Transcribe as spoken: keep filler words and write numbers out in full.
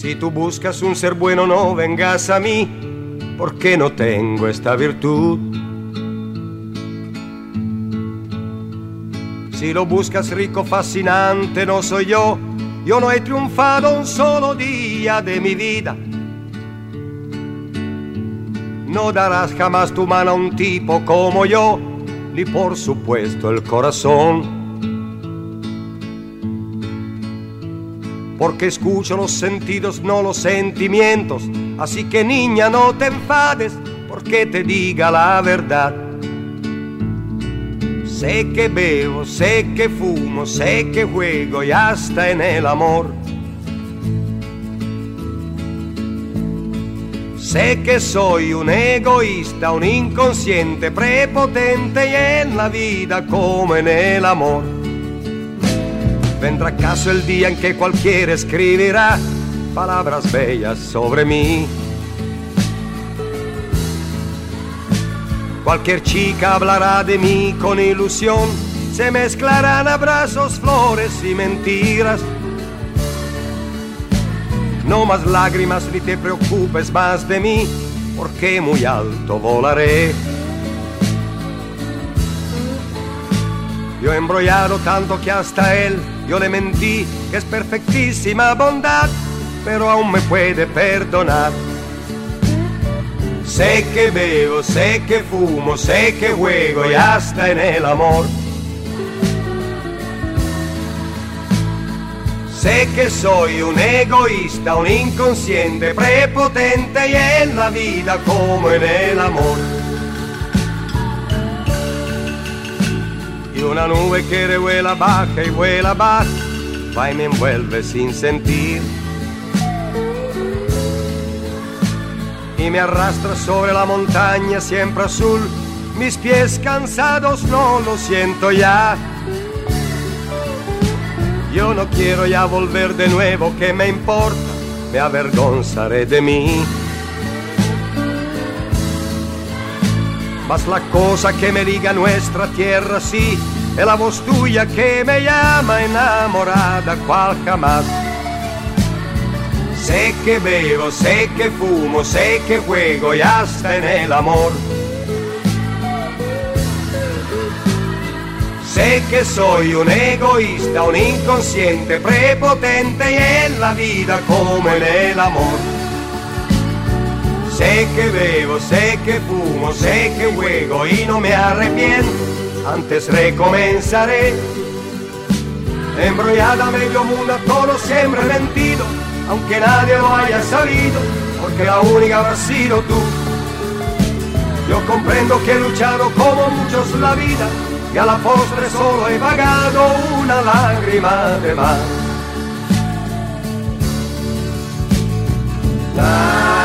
Si tú buscas un ser bueno, no vengas a mí, porque no tengo esta virtud. Si lo buscas rico, fascinante, no soy yo. Yo no he triunfado un solo día de mi vida. No darás jamás tu mano a un tipo como yo, ni por supuesto el corazón. Porque escucho los sentidos, no los sentimientos. Así que niña, no te enfades porque te diga la verdad. Sé que bebo, sé que fumo, sé que juego y hasta en el amor. Sé que soy un egoísta, un inconsciente, prepotente y en la vida como en el amor. Vendrá acaso el día en que cualquiera escribirá palabras bellas sobre mí. Cualquier chica hablará de mí con ilusión. Se mezclarán abrazos, flores y mentiras. No más lágrimas ni te preocupes más de mí, porque muy alto volaré. Yo he embrollado tanto que hasta él yo le mentí, que es perfectísima bondad, pero aún me puede perdonar. Sé que bebo, sé que fumo, sé que juego y hasta en el amor. Sé que soy un egoísta, un inconsciente, prepotente y en la vida como en el amor. Y una nube que revuela baja y vuela baja, va y me envuelve sin sentir. Y me arrastra sobre la montaña siempre azul. Mis pies cansados no lo siento ya. Yo no quiero ya volver de nuevo, ¿qué me importa? Me avergonzaré de mí. Mas la cosa que me diga nuestra tierra sí, es la voz tuya que me llama enamorada cual jamás. Sé que bebo, sé que fumo, sé que juego y hasta en el amor. Sé que soy un egoísta, un inconsciente, prepotente y en la vida como en el amor. Sé que bebo, sé que fumo, sé que juego y no me arrepiento, antes recomenzaré. Embrollada medio mundo, todo siempre mentido, aunque nadie lo haya sabido, porque la única habrá sido tú. Yo comprendo que he luchado como muchos la vida, y a la postre solo he pagado una lágrima de más. La